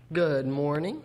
Good morning.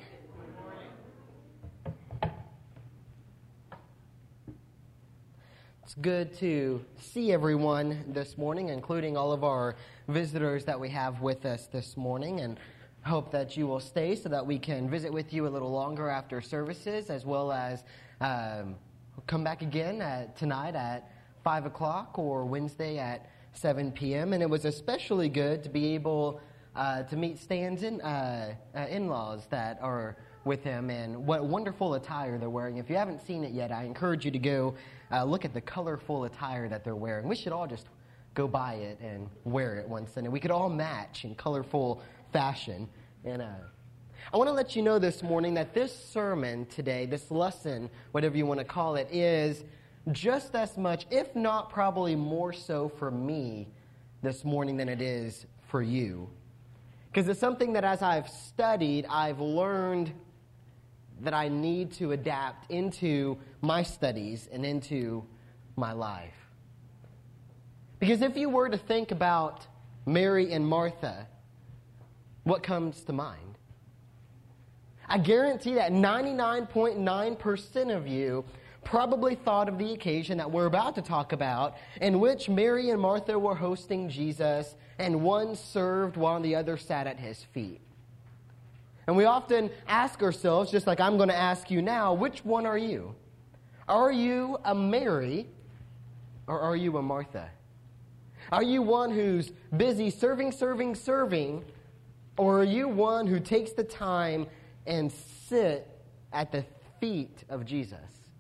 It's good to see everyone this morning, including all of our visitors that we have with us this morning, and hope that you will stay so that we can visit with you a little longer after services, as well as come back again tonight at 5 o'clock or Wednesday at 7 p.m. And it was especially good to be able to meet Stan's in-laws that are with him, and what wonderful attire they're wearing. If you haven't seen it yet, I encourage you to go look at the colorful attire that they're wearing. We should all just go buy it and wear it one Sunday. We could all match in colorful fashion. And I want to let you know this morning that this sermon today, this lesson, whatever you want to call it, is just as much, if not probably more so for me this morning than it is for you. Because it's something that as I've studied, I've learned that I need to adapt into my studies and into my life. Because if you were to think about Mary and Martha, what comes to mind? I guarantee that 99.9% of you probably thought of the occasion that we're about to talk about, in which Mary and Martha were hosting Jesus, and one served while the other sat at his feet. And we often ask ourselves, just like I'm going to ask you now, which one are you? Are you a Mary, or are you a Martha? Are you one who's busy serving, or are you one who takes the time and sit at the feet of Jesus?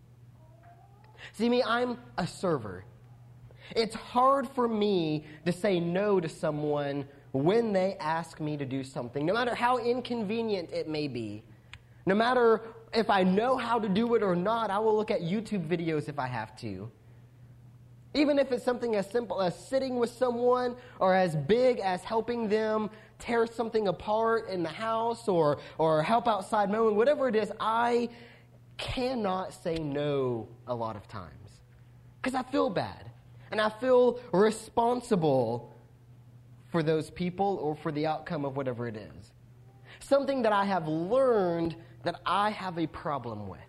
See me, I'm a server. It's hard for me to say no to someone when they ask me to do something, no matter how inconvenient it may be. No matter if I know how to do it or not, I will look at YouTube videos if I have to. Even if it's something as simple as sitting with someone, or as big as helping them tear something apart in the house, or help outside mowing, whatever it is, I cannot say no a lot of times. Because I feel bad. And I feel responsible for those people or for the outcome of whatever it is. Something that I have learned that I have a problem with.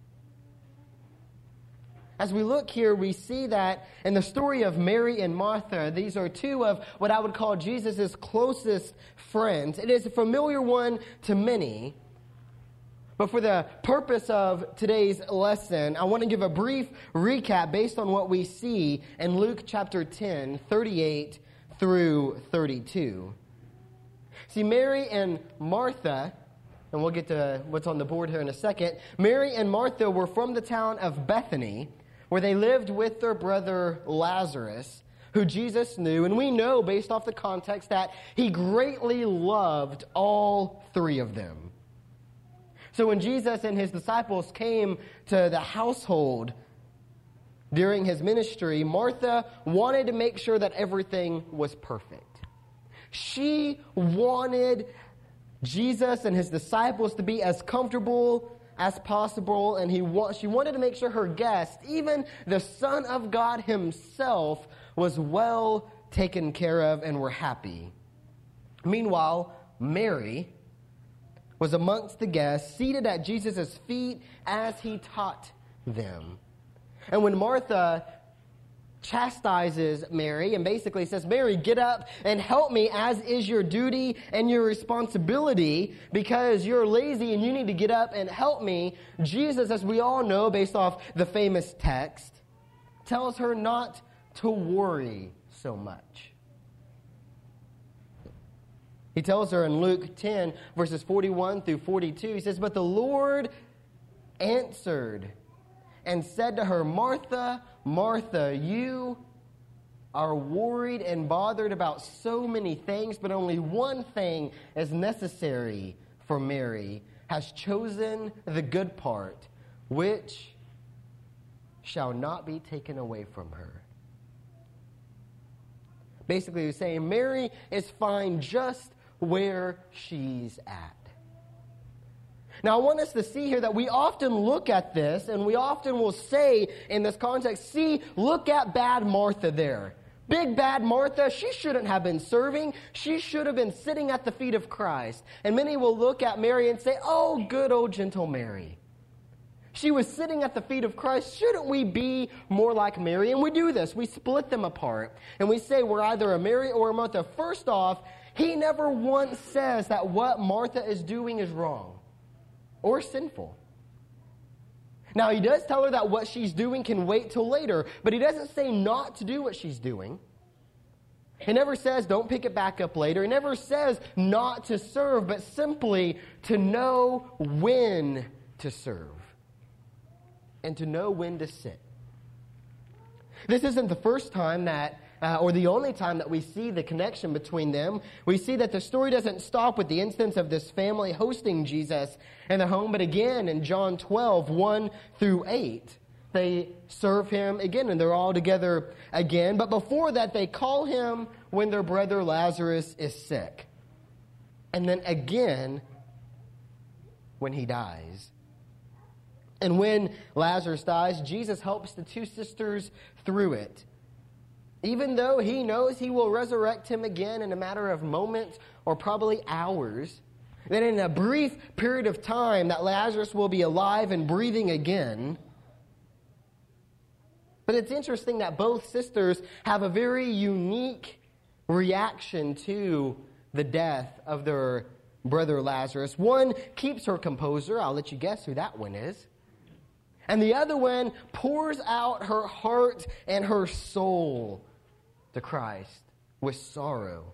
As we look here, we see that in the story of Mary and Martha, these are two of what I would call Jesus' closest friends. It is a familiar one to many. But for the purpose of today's lesson, I want to give a brief recap based on what we see in Luke chapter 10, 38 through 32. See, Mary and Martha, and we'll get to what's on the board here in a second. Mary and Martha were from the town of Bethany, where they lived with their brother Lazarus, who Jesus knew. And we know, based off the context, that he greatly loved all three of them. So when Jesus and his disciples came to the household during his ministry, Martha wanted to make sure that everything was perfect. She wanted Jesus and his disciples to be as comfortable as possible, and she wanted to make sure her guests, even the Son of God himself, was well taken care of and were happy. Meanwhile, Mary was amongst the guests, seated at Jesus' feet as he taught them. And when Martha chastises Mary and basically says, Mary, get up and help me, as is your duty and your responsibility, because you're lazy and you need to get up and help me, Jesus, as we all know based off the famous text, tells her not to worry so much. He tells her in Luke 10, verses 41 through 42, he says, But the Lord answered and said to her, Martha, Martha, you are worried and bothered about so many things, but only one thing is necessary. For Mary has chosen the good part, which shall not be taken away from her. Basically, he's saying Mary is fine just where she's at. Now, I want us to see here that we often look at this, and we often will say in this context, see, look at bad Martha there. Big bad Martha, she shouldn't have been serving. She should have been sitting at the feet of Christ. And many will look at Mary and say, oh, good old gentle Mary. She was sitting at the feet of Christ. Shouldn't we be more like Mary? And we do this. We split them apart. And we say we're either a Mary or a Martha. First off, he never once says that what Martha is doing is wrong or sinful. Now, he does tell her that what she's doing can wait till later, but he doesn't say not to do what she's doing. He never says don't pick it back up later. He never says not to serve, but simply to know when to serve and to know when to sit. This isn't the first time that or the only time that we see the connection between them. We see that the story doesn't stop with the instance of this family hosting Jesus in the home, but again in John 12, 1 through 8, they serve him again, and they're all together again. But before that, they call him when their brother Lazarus is sick. And then again when he dies. And when Lazarus dies, Jesus helps the two sisters through it. Even though he knows he will resurrect him again in a matter of moments or probably hours, that in a brief period of time that Lazarus will be alive and breathing again. But it's interesting that both sisters have a very unique reaction to the death of their brother Lazarus. One keeps her composure. I'll let you guess who that one is. And the other one pours out her heart and her soul to Christ with sorrow.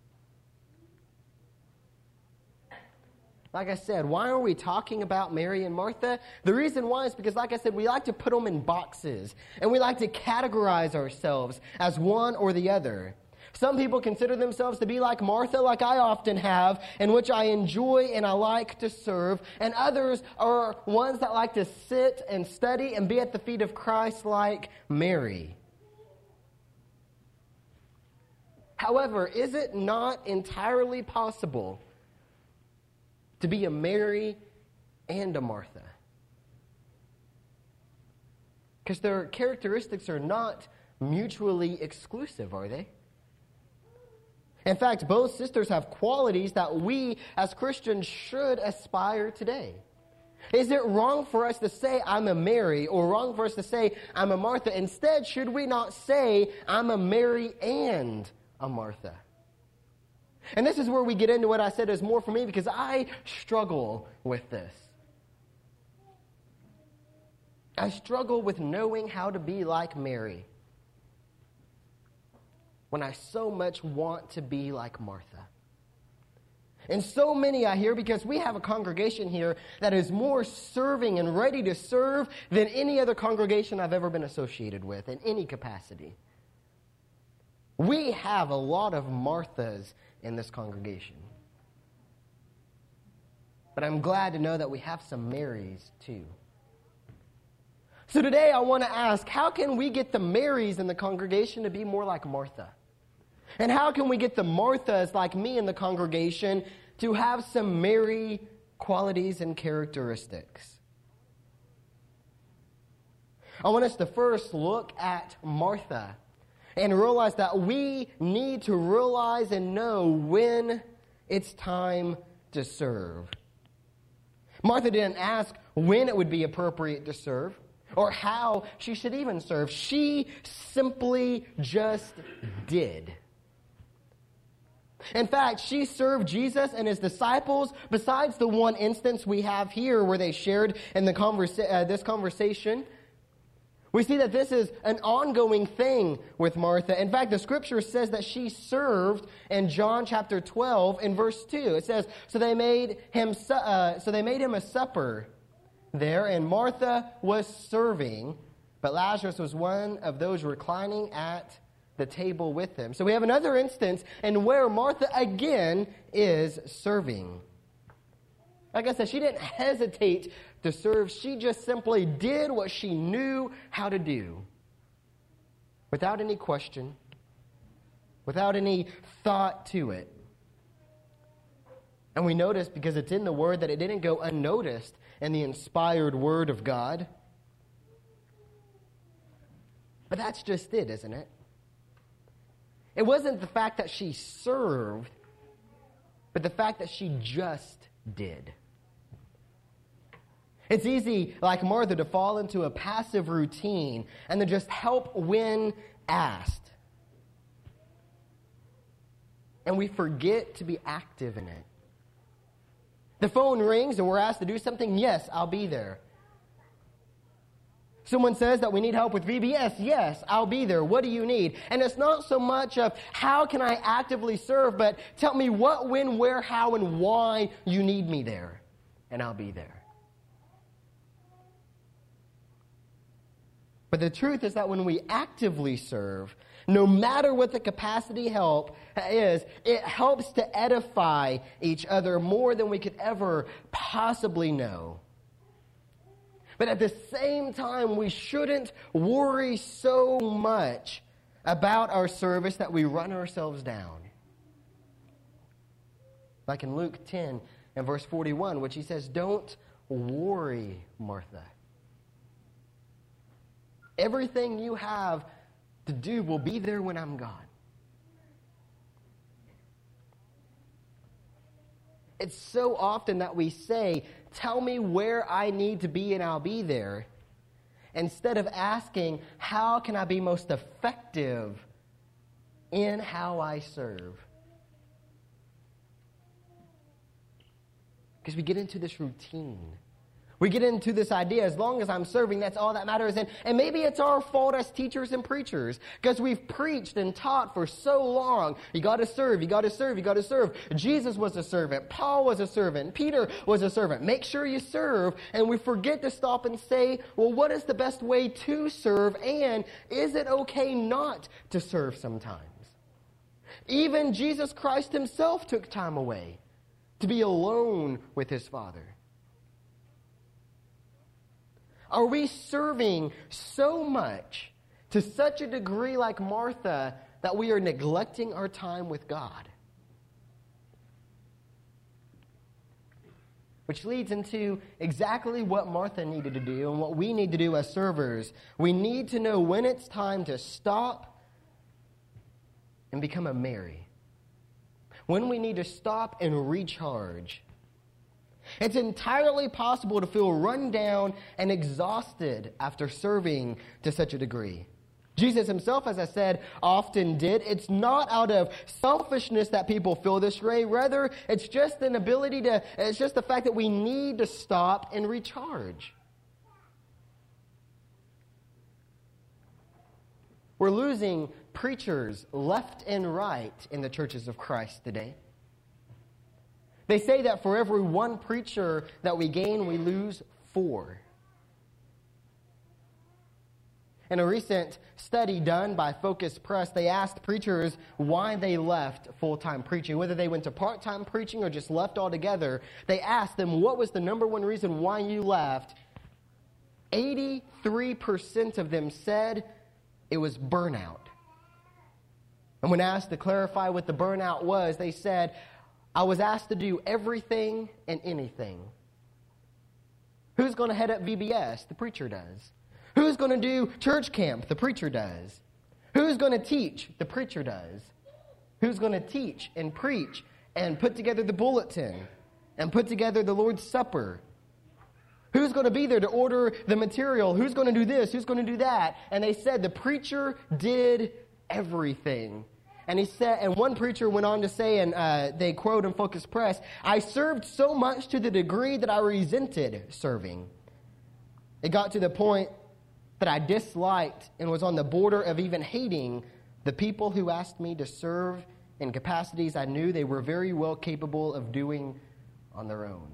Like I said, why are we talking about Mary and Martha? The reason why is because, like I said, we like to put them in boxes. And we like to categorize ourselves as one or the other. Some people consider themselves to be like Martha, like I often have, in which I enjoy and I like to serve. And others are ones that like to sit and study and be at the feet of Christ like Mary. However, is it not entirely possible to be a Mary and a Martha? Because their characteristics are not mutually exclusive, are they? In fact, both sisters have qualities that we as Christians should aspire today. Is it wrong for us to say, I'm a Mary, or wrong for us to say, I'm a Martha? Instead, should we not say, I'm a Mary and a Martha? And this is where we get into what I said is more for me, because I struggle with this. I struggle with knowing how to be like Mary when I so much want to be like Martha. And so many I hear, because we have a congregation here that is more serving and ready to serve than any other congregation I've ever been associated with in any capacity. We have a lot of Marthas in this congregation. But I'm glad to know that we have some Marys too. So today I want to ask, how can we get the Marys in the congregation to be more like Martha? And how can we get the Marthas like me in the congregation to have some Mary qualities and characteristics? I want us to first look at Martha and realize that we need to realize and know when it's time to serve. Martha didn't ask when it would be appropriate to serve or how she should even serve. She simply just did. In fact, she served Jesus and his disciples, besides the one instance we have here where they shared in this conversation. We see that this is an ongoing thing with Martha. In fact, the scripture says that she served in John chapter 12 in verse 2. It says, so they made him a supper there, and Martha was serving, but Lazarus was one of those reclining at the table with him. So we have another instance in where Martha again is serving. Like I said, she didn't hesitate to serve. She just simply did what she knew how to do. Without any question. Without any thought to it. And we notice, because it's in the Word, that it didn't go unnoticed in the inspired Word of God. But that's just it, isn't it? It wasn't the fact that she served, but the fact that she just did. It's easy, like Martha, to fall into a passive routine and to just help when asked. And we forget to be active in it. The phone rings and we're asked to do something. Yes, I'll be there. Someone says that we need help with VBS. Yes, I'll be there. What do you need? And it's not so much of how can I actively serve, but tell me what, when, where, how, and why you need me there. And I'll be there. But the truth is that when we actively serve, no matter what the capacity help is, it helps to edify each other more than we could ever possibly know. But at the same time, we shouldn't worry so much about our service that we run ourselves down. Like in Luke 10 and verse 41, which he says, "Don't worry, Martha. Everything you have to do will be there when I'm gone." It's so often that we say, "Tell me where I need to be and I'll be there," instead of asking, how can I be most effective in how I serve? Because we get into this routine. We get into this idea, as long as I'm serving, that's all that matters. And maybe it's our fault as teachers and preachers, because we've preached and taught for so long. You got to serve, you got to serve, you got to serve. Jesus was a servant. Paul was a servant. Peter was a servant. Make sure you serve. And we forget to stop and say, well, what is the best way to serve? And is it okay not to serve sometimes? Even Jesus Christ himself took time away to be alone with his Father. Are we serving so much, to such a degree like Martha, that we are neglecting our time with God? Which leads into exactly what Martha needed to do and what we need to do as servers. We need to know when it's time to stop and become a Mary. When we need to stop and recharge. It's entirely possible to feel run down and exhausted after serving to such a degree. Jesus himself, as I said, often did. It's not out of selfishness that people feel this way. Rather, it's just it's just the fact that we need to stop and recharge. We're losing preachers left and right in the churches of Christ today. They say that for every one preacher that we gain, we lose 4. In a recent study done by Focus Press, they asked preachers why they left full-time preaching, whether they went to part-time preaching or just left altogether. They asked them, what was the number one reason why you left? 83% of them said it was burnout. And when asked to clarify what the burnout was, they said, I was asked to do everything and anything. Who's going to head up VBS? The preacher does. Who's going to do church camp? The preacher does. Who's going to teach? The preacher does. Who's going to teach and preach and put together the bulletin and put together the Lord's Supper? Who's going to be there to order the material? Who's going to do this? Who's going to do that? And they said the preacher did everything. And he said, and one preacher went on to say, and they quote in Focus Press, I served so much to the degree that I resented serving. It got to the point that I disliked and was on the border of even hating the people who asked me to serve in capacities I knew they were very well capable of doing on their own.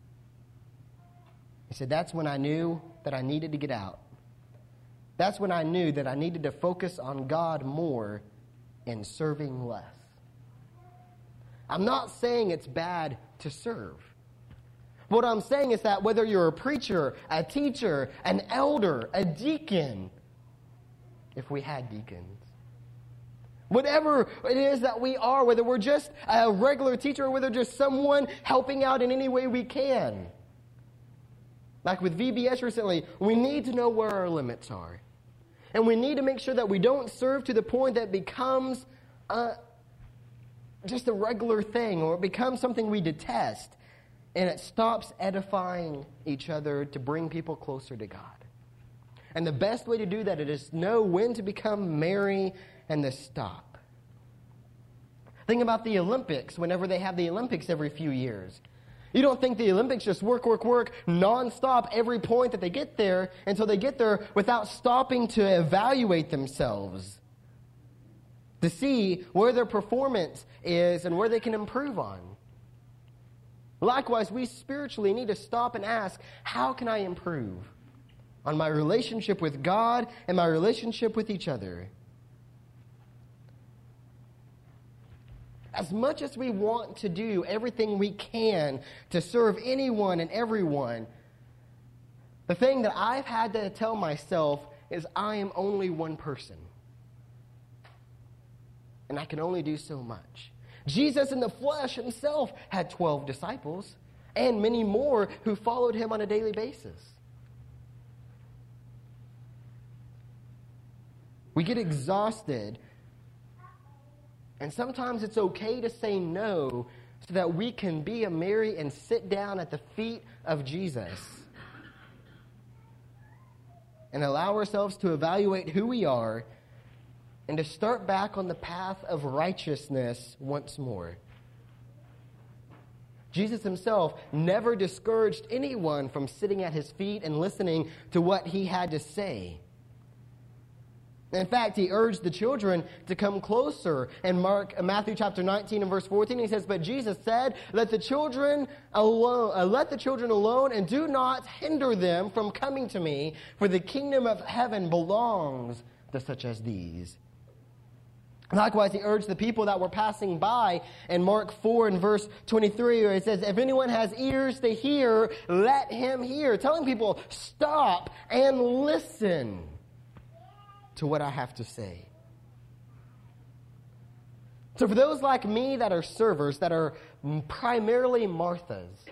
He said, that's when I knew that I needed to get out. That's when I knew that I needed to focus on God more and serving less. I'm not saying it's bad to serve. What I'm saying is that whether you're a preacher, a teacher, an elder, a deacon, if we had deacons, whatever it is that we are, whether we're just a regular teacher or whether just someone helping out in any way we can. Like with VBS recently, we need to know where our limits are. And we need to make sure that we don't serve to the point that becomes just a regular thing, or it becomes something we detest, and it stops edifying each other to bring people closer to God. And the best way to do that is to know when to become merry and to stop. Think about the Olympics, whenever they have the Olympics every few years. You don't think the Olympics just work nonstop every point that they get there until they get there without stopping to evaluate themselves, to see where their performance is and where they can improve on. Likewise, we spiritually need to stop and ask, how can I improve on my relationship with God and my relationship with each other? As much as we want to do everything we can to serve anyone and everyone, the thing that I've had to tell myself is I am only one person. And I can only do so much. Jesus in the flesh himself had 12 disciples and many more who followed him on a daily basis. We get exhausted, and sometimes it's okay to say no so that we can be a Mary and sit down at the feet of Jesus and allow ourselves to evaluate who we are and to start back on the path of righteousness once more. Jesus himself never discouraged anyone from sitting at his feet and listening to what he had to say. In fact, he urged the children to come closer. In Matthew chapter 19 and verse 14, he says, "But Jesus said, let the children alone, and do not hinder them from coming to me, for the kingdom of heaven belongs to such as these." Likewise, he urged the people that were passing by in Mark 4 and verse 23, where it says, "If anyone has ears to hear, let him hear." Telling people, stop and listen to what I have to say. So for those like me that are servers, that are primarily Marthas,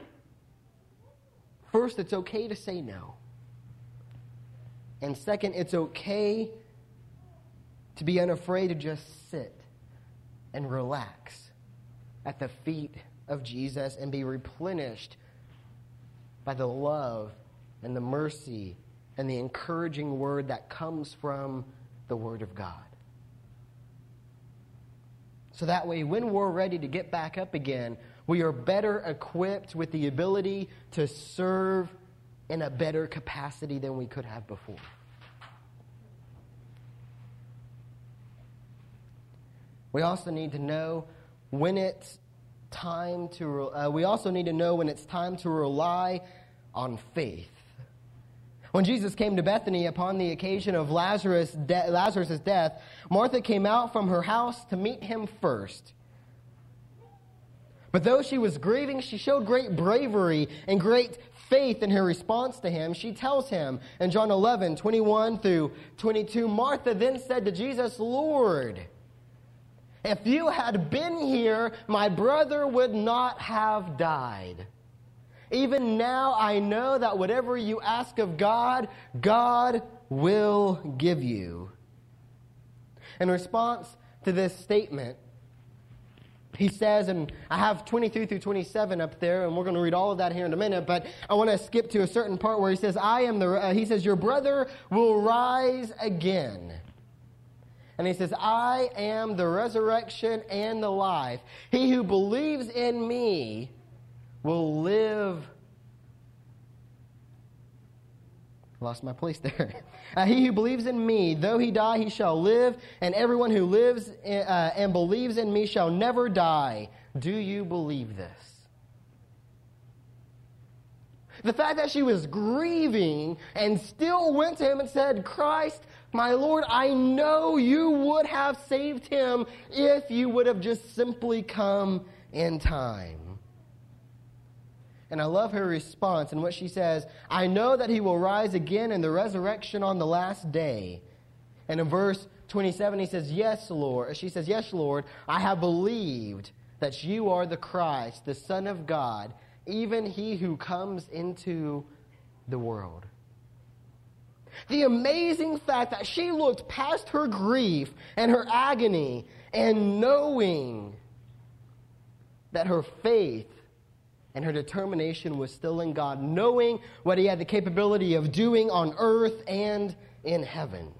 first, it's okay to say no. And second, it's okay to be unafraid to just sit and relax at the feet of Jesus and be replenished by the love and the mercy and the encouraging word that comes from the Word of God. So that way, when we're ready to get back up again, we are better equipped with the ability to serve in a better capacity than we could have before. We also need to know when it's time to rely on faith. When Jesus came to Bethany upon the occasion of Lazarus' death, Martha came out from her house to meet him first. But though she was grieving, she showed great bravery and great faith in her response to him. She tells him in John 11, 21 through 22, "Martha then said to Jesus, 'Lord, if you had been here, my brother would not have died. Even now I know that whatever you ask of God, God will give you.'" In response to this statement, he says, and I have 23 through 27 up there, and we're going to read all of that here in a minute, but I want to skip to a certain part where he says, he says, "Your brother will rise again." And he says, "I am the resurrection and the life. He who believes in me will live." Lost my place there. "He who believes in me, though he die, he shall live. And everyone who lives and believes in me shall never die. Do you believe this?" The fact that she was grieving and still went to him and said, "Christ, my Lord, I know you would have saved him if you would have just simply come in time." And I love her response and what she says, "I know that he will rise again in the resurrection on the last day." And in verse 27, he says, "Yes, Lord." She says, "Yes, Lord, I have believed that you are the Christ, the Son of God, even he who comes into the world." The amazing fact that she looked past her grief and her agony and knowing that her faith and her determination was still in God, knowing what he had the capability of doing on earth and in heaven.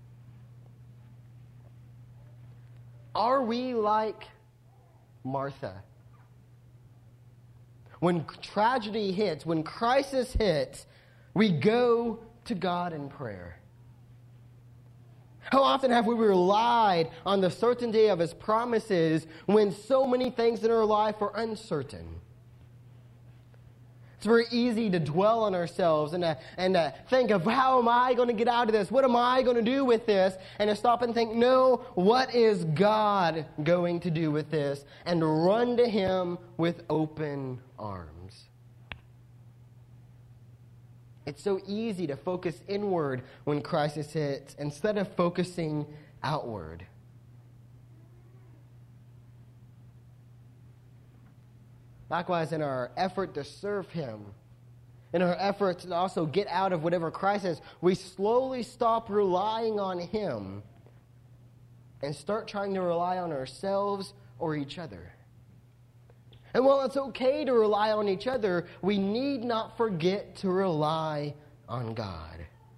Are we like Martha? When tragedy hits, when crisis hits, we go to God in prayer. How often have we relied on the certainty of his promises when so many things in our life are uncertain? It's very easy to dwell on ourselves and to think of, how am I going to get out of this? What am I going to do with this? And to stop and think, no, what is God going to do with this? And run to him with open arms. It's so easy to focus inward when crisis hits instead of focusing outward. Likewise, in our effort to serve him, in our effort to also get out of whatever crisis, we slowly stop relying on him and start trying to rely on ourselves or each other. And while it's okay to rely on each other, we need not forget to rely on God.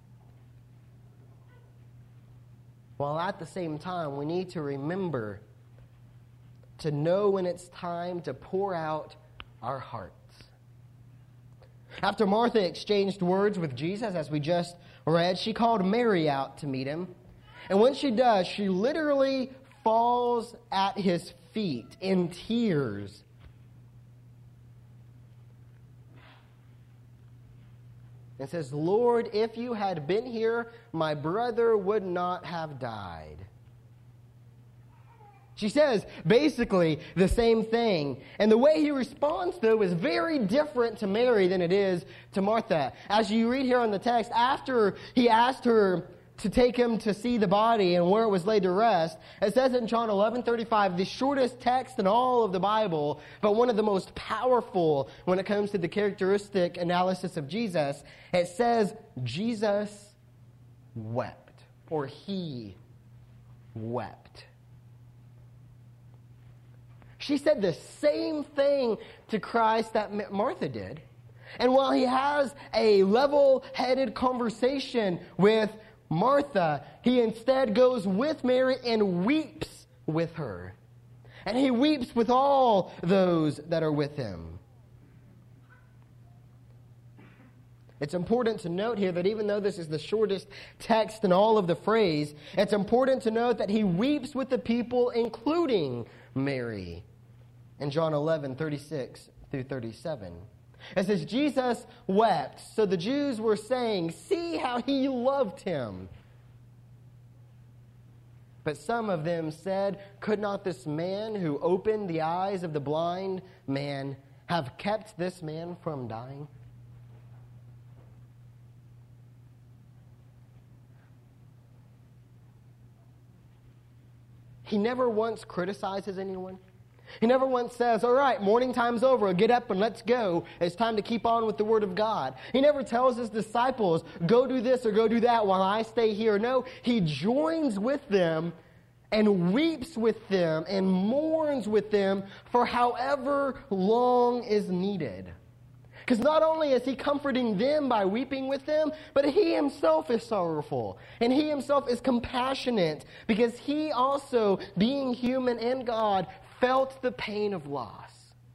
While at the same time, we need to remember to know when it's time to pour out our hearts. After Martha exchanged words with Jesus, as we just read, she called Mary out to meet him. And when she does, she literally falls at his feet in tears. And says, Lord, if you had been here, my brother would not have died. She says basically the same thing. And the way he responds, though, is very different to Mary than it is to Martha. As you read here on the text, after he asked her to take him to see the body and where it was laid to rest, it says in John 11:35, the shortest text in all of the Bible, but one of the most powerful when it comes to the characteristic analysis of Jesus. It says, Jesus wept, or he wept. She said the same thing to Christ that Martha did. And while he has a level-headed conversation with Martha, he instead goes with Mary and weeps with her. And he weeps with all those that are with him. It's important to note here that even though this is the shortest text in all of the phrase, it's important to note that he weeps with the people, including Mary. In John 11:36 through 37. It says, Jesus wept. So the Jews were saying, see how he loved him. But some of them said, could not this man who opened the eyes of the blind man have kept this man from dying? He never once criticizes anyone. He never once says, all right, morning time's over, get up and let's go. It's time to keep on with the Word of God. He never tells his disciples, go do this or go do that while I stay here. No, he joins with them and weeps with them and mourns with them for however long is needed. Because not only is he comforting them by weeping with them, but he himself is sorrowful. And he himself is compassionate because he also, being human and God, felt the pain of loss.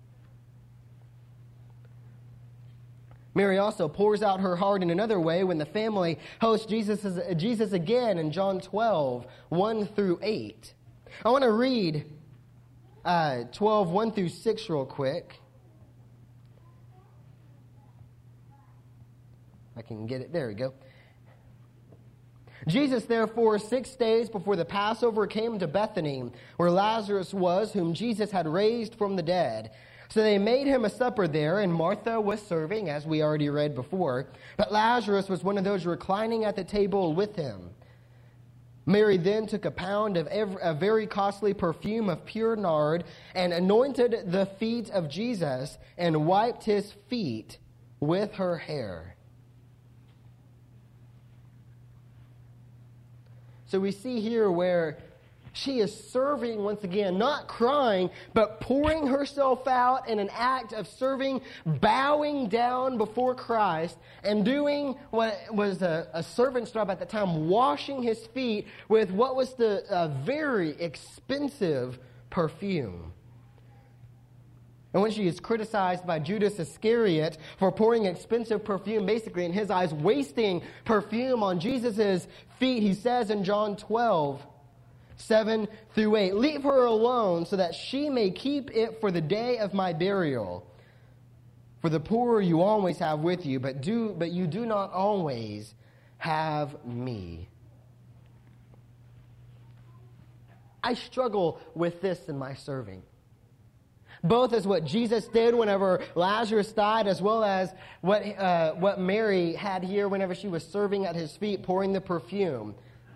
Mary also pours out her heart in another way when the family hosts Jesus again in John 12, 1 through 8. I want to read 12, 1 through 6 real quick. I can get it. There we go. Jesus, therefore, 6 days before the Passover, came to Bethany, where Lazarus was, whom Jesus had raised from the dead. So they made him a supper there, and Martha was serving, as we already read before. But Lazarus was one of those reclining at the table with him. Mary then took a pound of a very costly perfume of pure nard, and anointed the feet of Jesus, and wiped his feet with her hair. So we see here where She is serving once again, not crying, but pouring herself out in an act of serving, bowing down before Christ and doing what was a servant's job at the time, washing his feet with what was a very expensive perfume. And when she is criticized by Judas Iscariot for pouring expensive perfume, basically in his eyes, wasting perfume on Jesus' feet, he says in John 12:7-8, "Leave her alone so that she may keep it for the day of my burial. For the poor you always have with you, but you do not always have me." I struggle with this in my serving. Both as what Jesus did whenever Lazarus died, as well as what Mary had here whenever she was serving at his feet, pouring the perfume.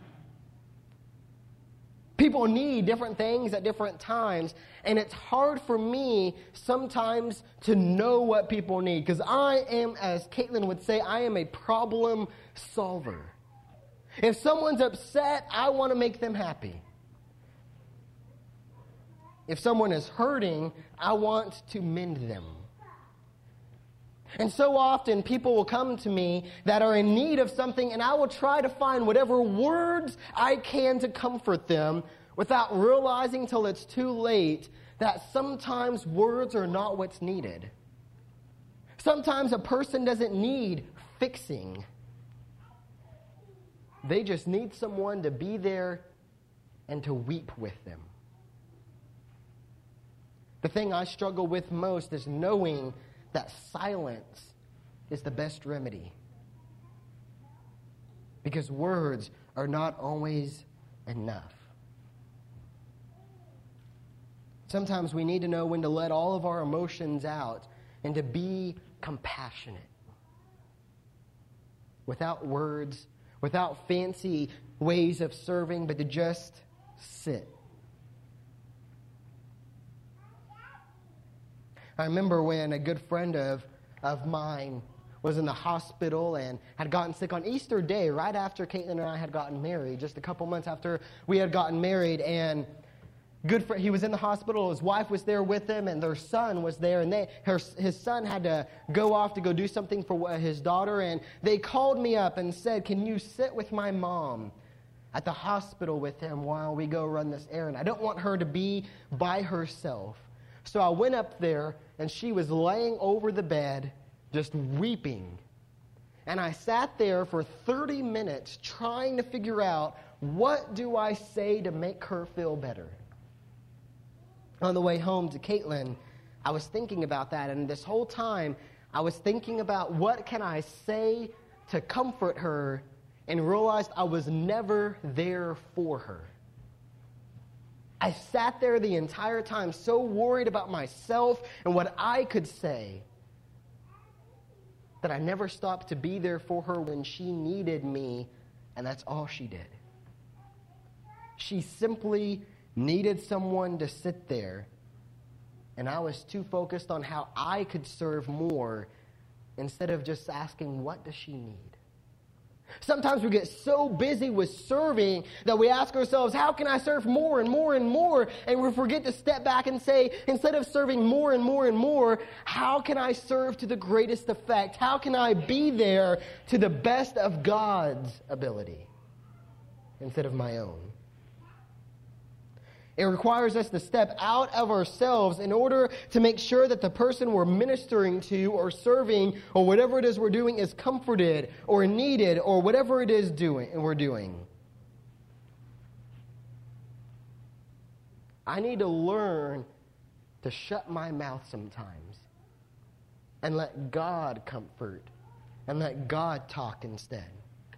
People need different things at different times, and it's hard for me sometimes to know what people need, because I am, as Caitlin would say, I am a problem solver. If someone's upset, I want to make them happy. If someone is hurting, I want to mend them. And so often people will come to me that are in need of something, and I will try to find whatever words I can to comfort them without realizing till it's too late that sometimes words are not what's needed. Sometimes a person doesn't need fixing. They just need someone to be there and to weep with them. The thing I struggle with most is knowing that silence is the best remedy. Because words are not always enough. Sometimes we need to know when to let all of our emotions out and to be compassionate. Without words, without fancy ways of serving, but to just sit. I remember when a good friend of mine was in the hospital and had gotten sick on Easter Day, right after Caitlin and I had gotten married, just a couple months after we had gotten married. And he was in the hospital, his wife was there with him, and their son was there. And his son had to go off to go do something for his daughter. And they called me up and said, "Can you sit with my mom at the hospital with him while we go run this errand? I don't want her to be by herself." So I went up there, and she was laying over the bed, just weeping. And I sat there for 30 minutes trying to figure out, what do I say to make her feel better? On the way home to Caitlin, I was thinking about that, and this whole time, I was thinking about what can I say to comfort her, and realized I was never there for her. I sat there the entire time so worried about myself and what I could say that I never stopped to be there for her when she needed me, and that's all she did. She simply needed someone to sit there, and I was too focused on how I could serve more instead of just asking, what does she need? Sometimes we get so busy with serving that we ask ourselves, how can I serve more and more and more? And we forget to step back and say, instead of serving more and more and more, how can I serve to the greatest effect? How can I be there to the best of God's ability instead of my own? It requires us to step out of ourselves in order to make sure that the person we're ministering to or serving or whatever it is we're doing is comforted or needed or whatever it is we're doing. I need to learn to shut my mouth sometimes and let God comfort and let God talk instead.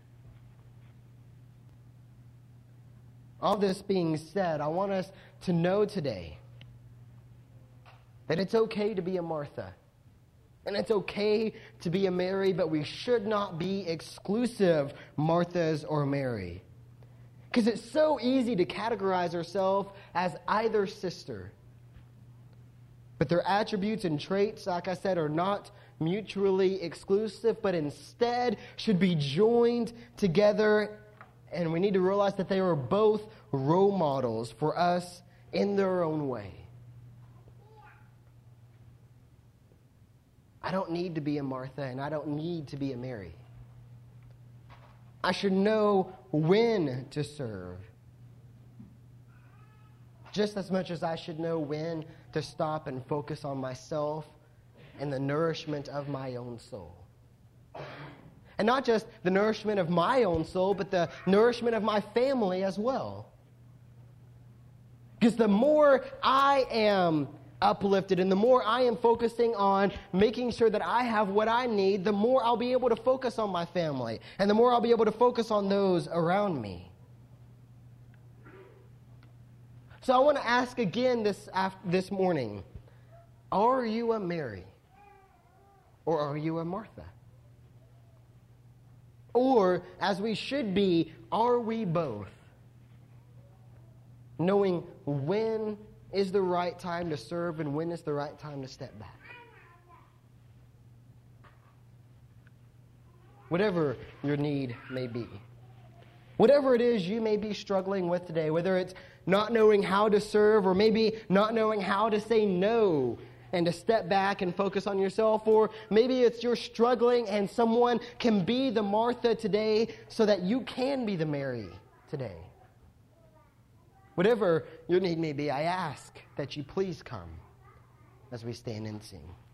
All this being said, I want us to know today that it's okay to be a Martha. And it's okay to be a Mary, but we should not be exclusive Marthas or Mary. Because it's so easy to categorize ourselves as either sister. But their attributes and traits, like I said, are not mutually exclusive, but instead should be joined together. And we need to realize that they are both role models for us in their own way. I don't need to be a Martha, and I don't need to be a Mary. I should know when to serve, just as much as I should know when to stop and focus on myself and the nourishment of my own soul. And not just the nourishment of my own soul, but the nourishment of my family as well. Because the more I am uplifted and the more I am focusing on making sure that I have what I need, the more I'll be able to focus on my family. And the more I'll be able to focus on those around me. So I want to ask again this morning, are you a Mary? Or are you a Martha? Or, as we should be, are we both? Knowing when is the right time to serve and when is the right time to step back. Whatever your need may be. Whatever it is you may be struggling with today, whether it's not knowing how to serve or maybe not knowing how to say no and to step back and focus on yourself, or maybe it's you're struggling and someone can be the Martha today so that you can be the Mary today. Whatever your need may be, I ask that you please come as we stand and sing.